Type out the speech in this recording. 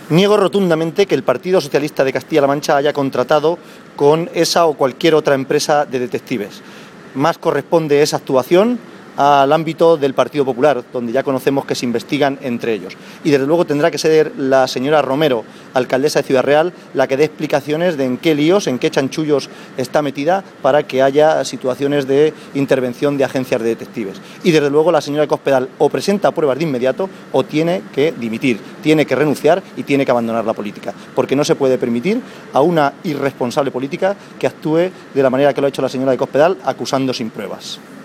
Niego rotundamente que el Partido Socialista de Castilla-La Mancha haya contratado con esa o cualquier otra empresa de detectives. Más corresponde esa actuación al ámbito del Partido Popular, donde ya conocemos que se investigan entre ellos. Y desde luego tendrá que ser la señora Romero, alcaldesa de Ciudad Real, la que dé explicaciones de en qué líos, en qué chanchullos está metida para que haya situaciones de intervención de agencias de detectives. Y desde luego la señora Cospedal o presenta pruebas de inmediato o tiene que dimitir, tiene que renunciar y tiene que abandonar la política, porque no se puede permitir a una irresponsable política que actúe de la manera que lo ha hecho la señora de Cospedal, acusando sin pruebas.